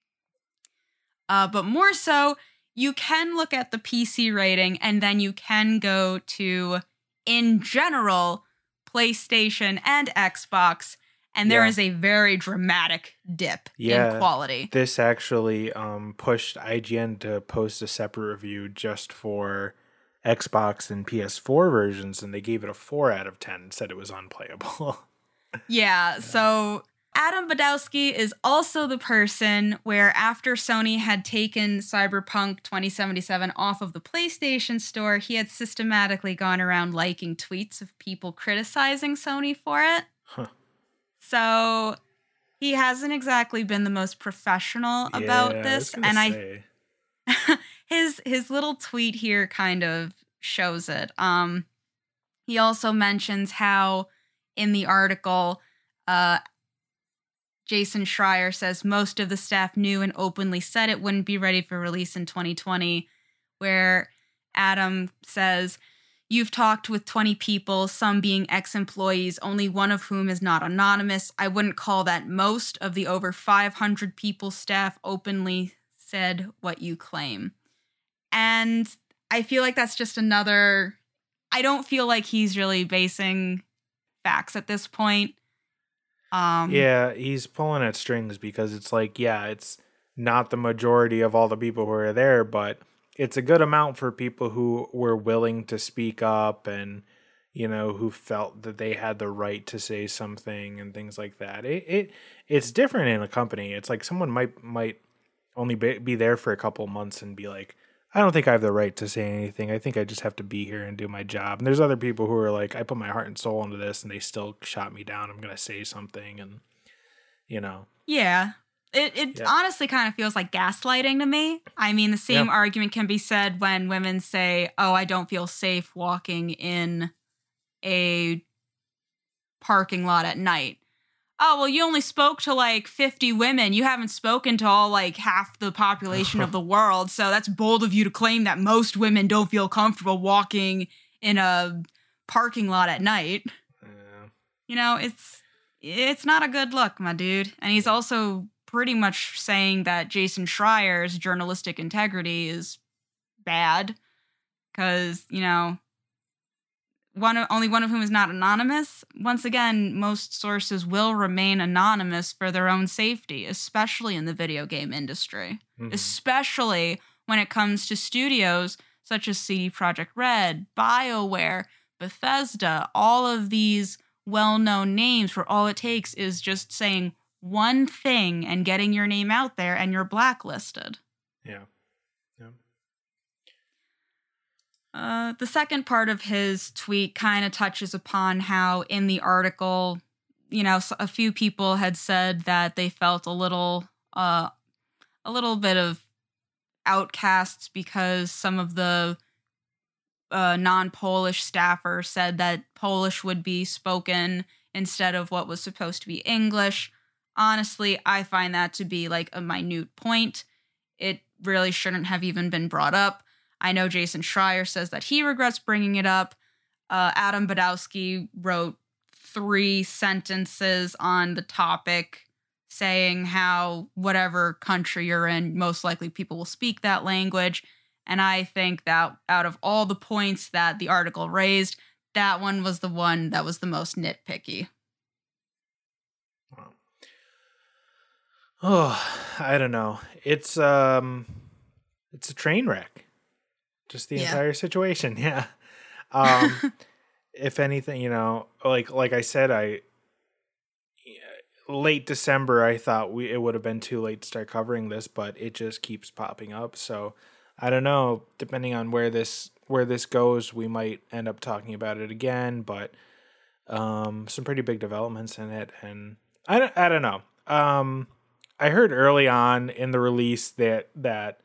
Uh, but more so, you can look at the P C rating and then you can go to, in general, PlayStation and Xbox, and there yeah. is a very dramatic dip yeah, in quality. This actually um, pushed I G N to post a separate review just for Xbox and P S four versions, and they gave it a four out of ten and said it was unplayable. yeah, yeah, so Adam Badowski is also the person where after Sony had taken Cyberpunk twenty seventy-seven off of the PlayStation Store, he had systematically gone around liking tweets of people criticizing Sony for it. Huh. So he hasn't exactly been the most professional yeah, about this. I and say. I his his little tweet here kind of shows it. Um he also mentions how in the article uh Jason Schreier says most of the staff knew and openly said it wouldn't be ready for release in twenty twenty, where Adam says, you've talked with twenty people, some being ex-employees, only one of whom is not anonymous. I wouldn't call that most. Of the over five hundred people staff openly said what you claim. And I feel like that's just another, I don't feel like he's really basing facts at this point. Um, yeah, he's pulling at strings because it's like, yeah, it's not the majority of all the people who are there, but it's a good amount for people who were willing to speak up and, you know, who felt that they had the right to say something and things like that. It it it's different in a company. It's like someone might might only be, be there for a couple months and be like, I don't think I have the right to say anything. I think I just have to be here and do my job. And there's other people who are like, I put my heart and soul into this and they still shot me down. I'm going to say something and, you know. Yeah. It it yeah. honestly kind of feels like gaslighting to me. I mean, the same yeah. argument can be said when women say, oh, I don't feel safe walking in a parking lot at night. oh, well, you only spoke to like fifty women. You haven't spoken to all like half the population of the world. So that's bold of you to claim that most women don't feel comfortable walking in a parking lot at night. Yeah. You know, it's it's not a good look, my dude. And he's also pretty much saying that Jason Schreier's journalistic integrity is bad because, you know, one of, only one of whom is not anonymous. Once again, most sources will remain anonymous for their own safety, especially in the video game industry, mm-hmm. especially when it comes to studios such as C D Projekt Red, BioWare, Bethesda, all of these well-known names where all it takes is just saying one thing and getting your name out there and you're blacklisted. Yeah. Yeah. Uh, the second part of his tweet kind of touches upon how in the article, you know, a few people had said that they felt a little, uh, a little bit of outcasts because some of the uh, non-Polish staffers said that Polish would be spoken instead of what was supposed to be English. Honestly, I find that to be like a minute point. It really shouldn't have even been brought up. I know Jason Schreier says that he regrets bringing it up. Uh, Adam Badowski wrote three sentences on the topic saying how whatever country you're in, most likely people will speak that language. And I think that out of all the points that the article raised, that one was the one that was the most nitpicky. Wow. Oh, I don't know. It's um, it's a train wreck. Just the yeah. entire situation. Yeah. Um, if anything, you know, like like I said, I late December, I thought we it would have been too late to start covering this, but it just keeps popping up. So I don't know. Depending on where this where this goes, we might end up talking about it again. But um, some pretty big developments in it, and I don't I don't know. Um, I heard early on in the release that that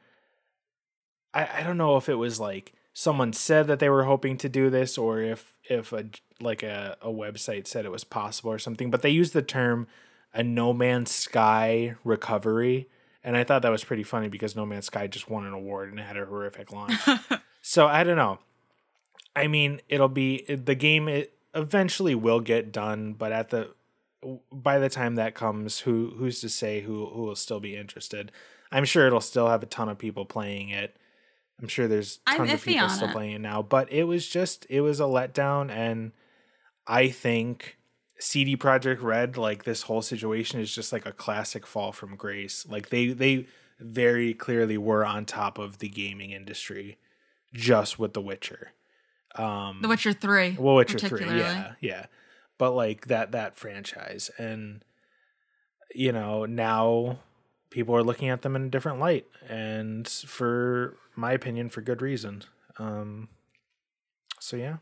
I I don't know if it was like someone said that they were hoping to do this, or if if a like a, a website said it was possible or something. But they used the term a No Man's Sky recovery. And I thought that was pretty funny because No Man's Sky just won an award and it had a horrific launch. So I don't know. I mean, it'll be the game. It eventually will get done, but at the by the time that comes, who who's to say who who will still be interested? I'm sure it'll still have a ton of people playing it. I'm sure there's tons of people still it. playing it now. But it was just it was a letdown, and I think C D Projekt Red, like this whole situation is just like a classic fall from grace. Like they they very clearly were on top of the gaming industry just with The Witcher. Um, The Witcher three. Well, Witcher three, yeah, yeah. But like that that franchise, and you know, now people are looking at them in a different light, and for my opinion, for good reason. Um, so yeah.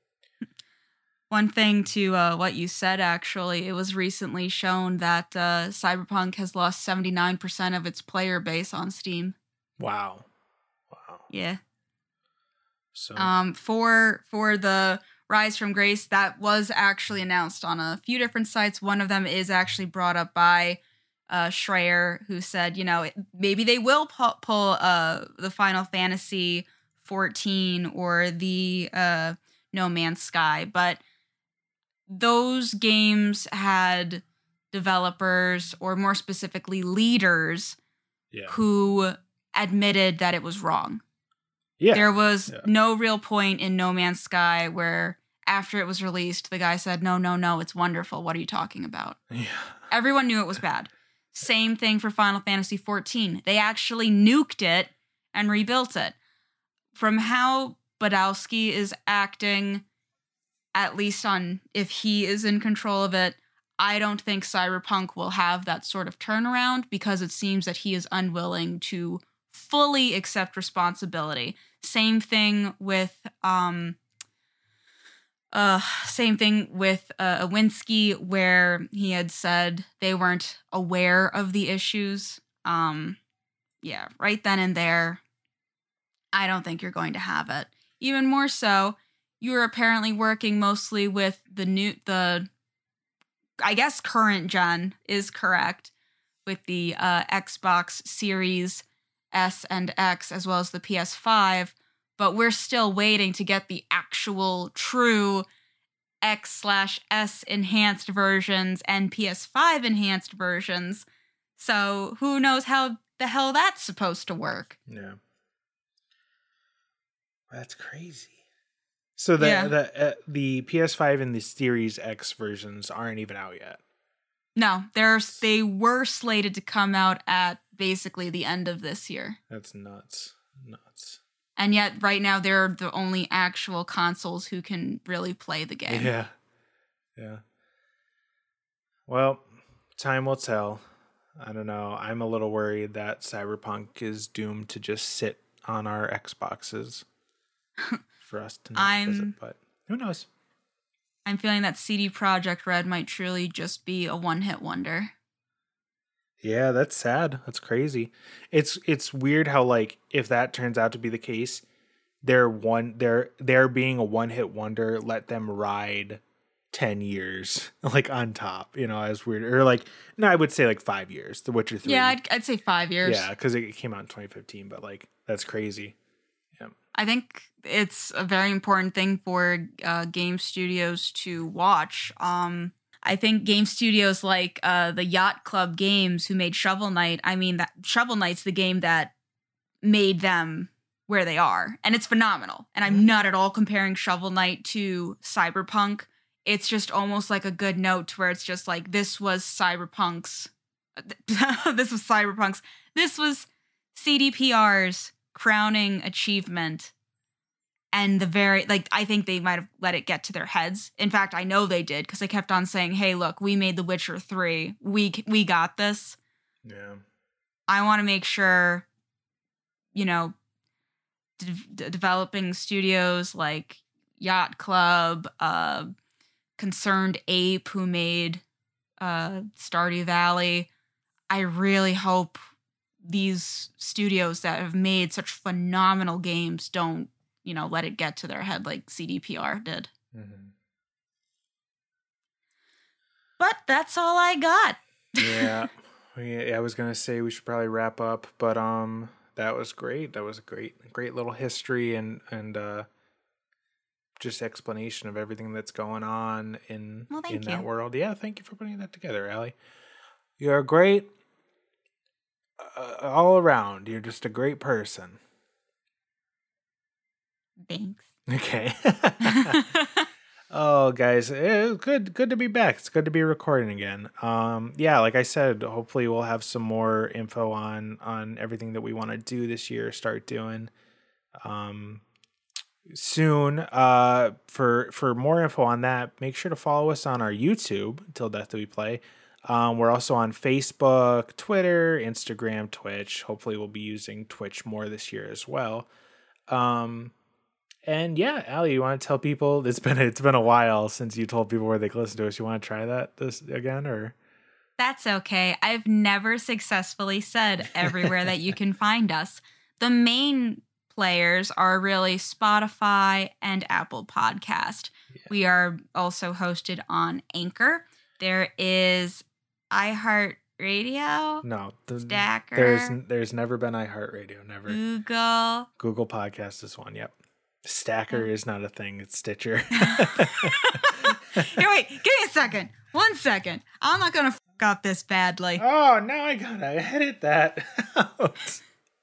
One thing to uh, what you said, actually, it was recently shown that uh, Cyberpunk has lost seventy-nine percent of its player base on Steam. Wow. Wow. Yeah. So um, for for the Rise from Grace, that was actually announced on a few different sites. One of them is actually brought up by uh, Schreier, who said, you know, maybe they will pu- pull uh, the Final Fantasy fourteen or the uh, No Man's Sky, but those games had developers, or more specifically leaders, yeah. who admitted that it was wrong. Yeah. There was yeah. no real point in No Man's Sky where after it was released, the guy said, no, no, no, it's wonderful. What are you talking about? Yeah. Everyone knew it was bad. Same thing for Final Fantasy fourteen. They actually nuked it and rebuilt it. From how Badowski is acting, at least on if he is in control of it, I don't think Cyberpunk will have that sort of turnaround because it seems that he is unwilling to fully accept responsibility. Same thing with um uh same thing with uh Awinski, where he had said they weren't aware of the issues. Um yeah, right then and there, I don't think you're going to have it. Even more so, you were apparently working mostly with the new the I guess current gen is correct with the uh, Xbox Series S and X as well as the P S five, but we're still waiting to get the actual true X slash S enhanced versions and P S five enhanced versions. So who knows how the hell that's supposed to work? Yeah. That's crazy. So the Yeah. the uh, the P S five and the Series X versions aren't even out yet. No, there's they were slated to come out at basically the end of this year. That's nuts. Nuts. And yet right now they're the only actual consoles who can really play the game. Yeah. Yeah. Well, time will tell. I don't know. I'm a little worried that Cyberpunk is doomed to just sit on our Xboxes for us to not I'm, visit, but who knows? I'm feeling that C D Projekt Red might truly just be a one-hit wonder. Yeah, that's sad. That's crazy. It's it's weird how, like, if that turns out to be the case, they're one they're they're being a one-hit wonder, let them ride ten years like on top, you know, as weird, or like, no, I would say like five years. The Witcher three. Yeah, I'd, I'd say five years. Yeah, because it came out in twenty fifteen, but like that's crazy. Yeah, I think it's a very important thing for uh, game studios to watch. Um, I think game studios like uh, the Yacht Club Games, who made Shovel Knight. I mean, that Shovel Knight's the game that made them where they are, and it's phenomenal. And I'm not at all comparing Shovel Knight to Cyberpunk. It's just almost like a good note to where it's just like, this was Cyberpunk's, this was Cyberpunk's, this was C D P R's crowning achievement. And the very, like, I think they might have let it get to their heads. In fact, I know they did, because they kept on saying, hey, look, we made The Witcher three. We, we got this. yeah, I want to make sure, you know, de- de- developing studios like Yacht Club, uh, Concerned Ape, who made uh, Stardew Valley. I really hope these studios that have made such phenomenal games don't, you know, let it get to their head like C D P R did. mm-hmm. But that's all I got. Yeah. We, I was gonna say we should probably wrap up, but um, that was great. That was a great, great little history and and uh. just explanation of everything that's going on in Well, thank in that you. world. Yeah, thank you for putting that together, Allie. You're great uh, all around. You're just a great person. Thanks. Okay. Oh, guys, it good good to be back. It's good to be recording again. Um, yeah, like I said, hopefully we'll have some more info on on everything that we want to do this year. Start doing. Um. Soon. Uh, for for more info on that, make sure to follow us on our YouTube, Till Death Do We Play. Um, we're also on Facebook, Twitter, Instagram, Twitch. Hopefully, we'll be using Twitch more this year as well. Um, and yeah, Allie, you want to tell people it's been it's been a while since you told people where they can listen to us. You want to try that this again, or? That's okay. I've never successfully said everywhere that you can find us. The main players are really Spotify and Apple Podcast. Yeah. We are also hosted on Anchor. There is iHeartRadio. No, the, Stacker. There's there's never been iHeartRadio. Never. Google. Google Podcast is one. Yep. Stacker is not a thing. It's Stitcher. Here, wait. Give me a second. One second. I'm not gonna f*** up this badly. Oh, now I gotta edit that out.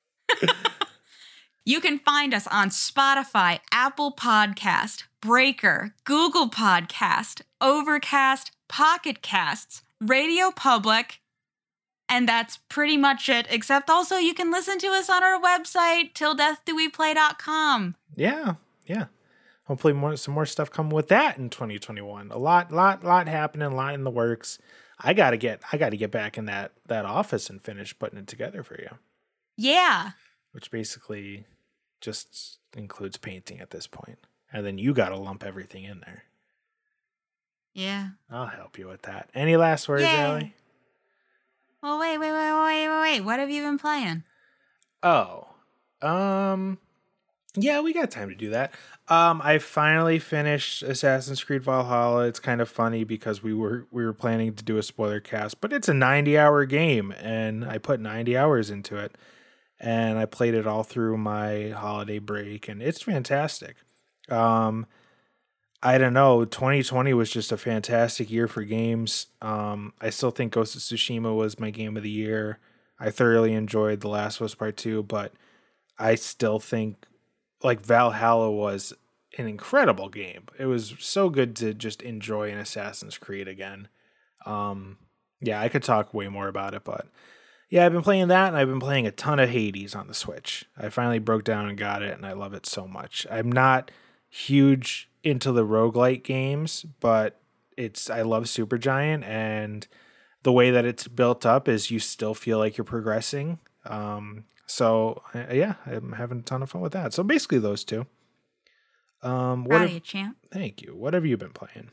You can find us on Spotify, Apple Podcast, Breaker, Google Podcast, Overcast, Pocket Casts, Radio Public, and that's pretty much it. Except also you can listen to us on our website, till death do we play dot com. Yeah, yeah. Hopefully more some more stuff coming with that in twenty twenty-one. A lot, lot, lot happening, a lot in the works. I gotta get I gotta get back in that that office and finish putting it together for you. Yeah. Which basically just includes painting at this point. And then you got to lump everything in there. Yeah. I'll help you with that. Any last words, Yay. Allie? Well, wait, wait, wait, wait, wait, wait. What have you been playing? Oh. Um, Yeah, we got time to do that. Um, I finally finished Assassin's Creed Valhalla. It's kind of funny because we were we were planning to do a spoiler cast, but it's a ninety hour game, and I put ninety hours into it, and I played it all through my holiday break, and it's fantastic. Um, I don't know. twenty twenty was just a fantastic year for games. Um, I still think Ghost of Tsushima was my game of the year. I thoroughly enjoyed The Last of Us Part Two, but I still think like Valhalla was an incredible game. It was so good to just enjoy an Assassin's Creed again. Um, yeah, I could talk way more about it, but yeah, I've been playing that, and I've been playing a ton of Hades on the Switch. I finally broke down and got it, and I love it so much. I'm not huge into the roguelite games, but it's I love Supergiant, and the way that it's built up is you still feel like you're progressing. Um, so uh, yeah, I'm having a ton of fun with that. So basically those two. Um, what Proud have, of you, champ. Thank you. What have you been playing?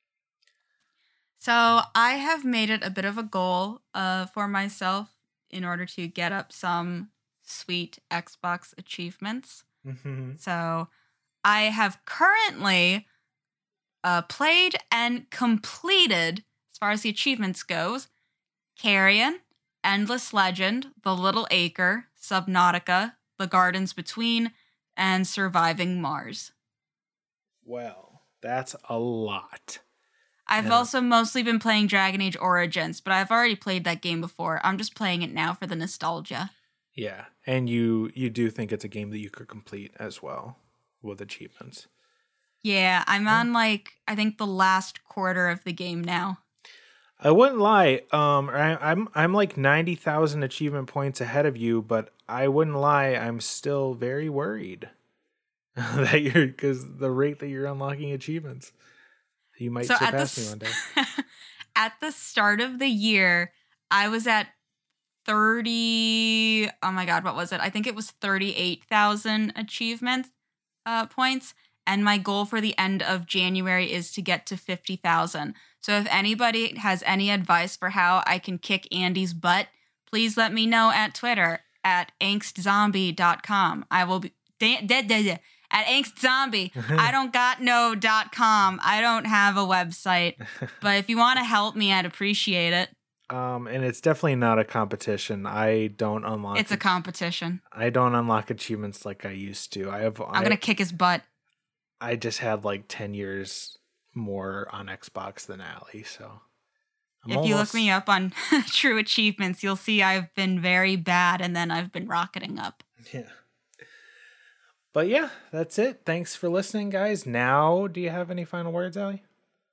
So I have made it a bit of a goal uh, for myself in order to get up some sweet Xbox achievements. Mm-hmm. So I have currently uh, played and completed, as far as the achievements goes, Carrion, Endless Legend, The Little Acre, Subnautica, The Gardens Between, and Surviving Mars. Well, that's a lot. I've Yeah. also mostly been playing Dragon Age Origins, but I've already played that game before. I'm just playing it now for the nostalgia. Yeah, and you you do think it's a game that you could complete as well with achievements. Yeah, I'm on like I think the last quarter of the game now. I wouldn't lie. Um, I, I'm I'm like ninety thousand achievement points ahead of you, but I wouldn't lie. I'm still very worried that you're because the rate that you're unlocking achievements, you might So at surpass the me s- one day. at the start of the year, I was at thirty. Oh my god, what was it? I think it was thirty-eight thousand achievement uh, points, and my goal for the end of January is to get to fifty thousand. So if anybody has any advice for how I can kick Andy's butt, please let me know at Twitter at angst zombie dot com. I will be da- da- da- da- at angstzombie. I don't got no dot com. I don't have a website. But if you want to help me, I'd appreciate it. Um, and it's definitely not a competition. I don't unlock. It's a competition. I don't unlock achievements like I used to. I have. I'm I, going to kick his butt. I just had like ten years more on Xbox than Allie, so. I'm if you look almost- me up on True Achievements, you'll see I've been very bad and then I've been rocketing up. Yeah. But yeah, that's it. Thanks for listening, guys. Now, do you have any final words, Allie?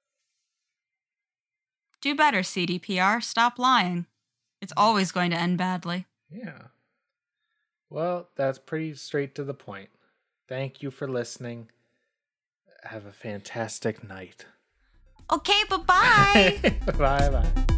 Do better, C D P R. Stop lying. It's always going to end badly. Yeah. Well, that's pretty straight to the point. Thank you for listening. Have a fantastic night. Okay, bye-bye. Bye bye.